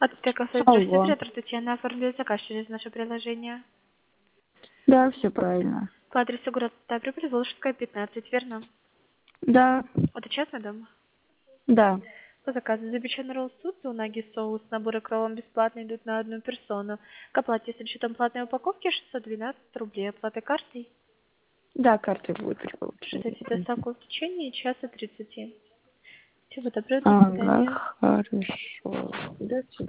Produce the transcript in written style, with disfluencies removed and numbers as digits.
Аптека Союз Алло. оператор Татьяна оформляет заказ через наше приложение. Да, все правильно. По адресу город Ставрополь, Волжская, 15, верно? Да, Это частный дом? да. По заказу запеченный ролл суп, унаги соус, наборы кроллом бесплатно идут на одну персону. К оплате с учетом платной упаковки 612 рублей. Оплата картой. Да, карты будет при получении. Ожидайте доставку в течение часа 30. Всего доброго, до Ага, свидания. хорошо. До свидания.